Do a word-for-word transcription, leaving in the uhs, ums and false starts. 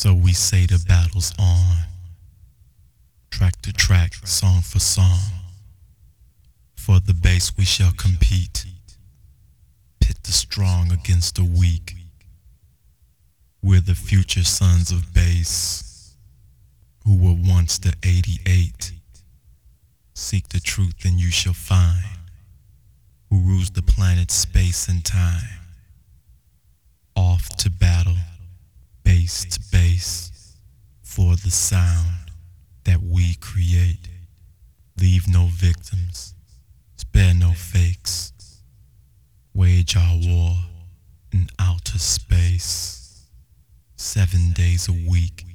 So we say the battle's on, track to track, song for song. For the bass we shall compete, pit the strong against the weak. We're the future sons of bass, who were once the eighty-eight. Seek the truth and you shall find, who rules the planet, space and time. Off to battle, bass to bass, for the sound that we create. Leave no victims, spare no fakes. Wage our war in outer space, seven days a week.